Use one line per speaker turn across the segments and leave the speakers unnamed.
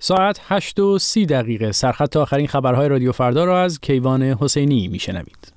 ساعت 8:30 سرخط آخرین خبرهای رادیو فردا را از کیوان حسینی میشنوید.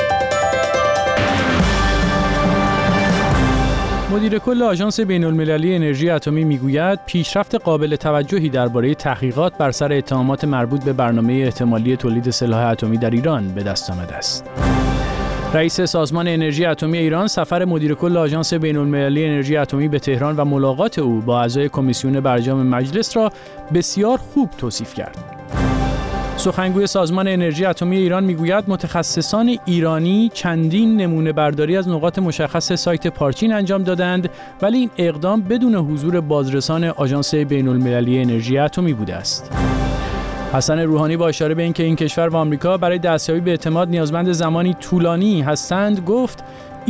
مدیر کل آژانس بین‌المللی انرژی اتمی میگوید پیشرفت قابل توجهی درباره تحقیقات بر سر اتهامات مربوط به برنامه احتمالی تولید سلاح اتمی در ایران به دست آمده است. رئیس سازمان انرژی اتمی ایران سفر مدیر کل آژانس بین‌المللی انرژی اتمی به تهران و ملاقات او با اعضای کمیسیون برجام مجلس را بسیار خوب توصیف کرد. سخنگوی سازمان انرژی اتمی ایران میگوید متخصصان ایرانی چندین نمونه برداری از نقاط مشخص سایت پارچین انجام دادند، ولی این اقدام بدون حضور بازرسان آژانس بین‌المللی انرژی اتمی بوده است. حسن روحانی با اشاره به اینکه این کشور و آمریکا برای دستیابی به اعتماد نیازمند زمانی طولانی هستند گفت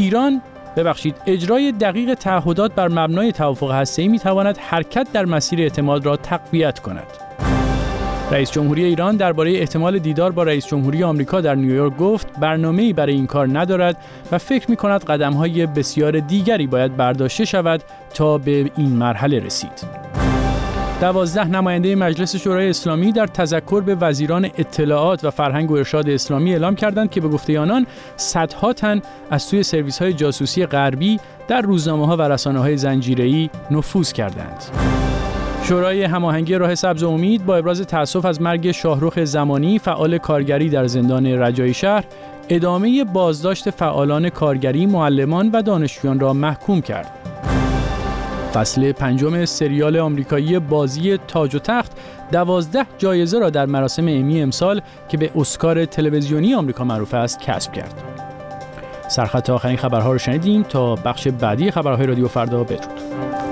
اجرای دقیق تعهدات بر مبنای توافق هسته‌ای میتواند حرکت در مسیر اعتماد را تقویت کند. رئیس جمهوری ایران درباره احتمال دیدار با رئیس جمهوری آمریکا در نیویورک گفت برنامه‌ای برای این کار ندارد و فکر می‌کند قدم‌های بسیار دیگری باید برداشته شود تا به این مرحله رسید. 12 نماینده مجلس شورای اسلامی در تذکر به وزیران اطلاعات و فرهنگ و ارشاد اسلامی اعلام کردند که به گفته آنان صدها تن از سوی سرویس‌های جاسوسی غربی در روزنامه‌ها و رسانه‌های زنجیره‌ای نفوذ کردند. شورای هماهنگی راه سبز امید با ابراز تأسف از مرگ شاهرخ زمانی فعال کارگری در زندان رجایی شهر ادامه بازداشت فعالان کارگری، معلمان و دانشجویان را محکوم کرد. فصل 5 سریال آمریکایی بازی تاج و تخت 12 جایزه را در مراسم امی امسال که به اسکار تلویزیونی آمریکا معروف است کسب کرد. سرخط آخرین خبرها رو شنیدیم. تا بخش بعدی خبرهای رادیو فردا بدرود.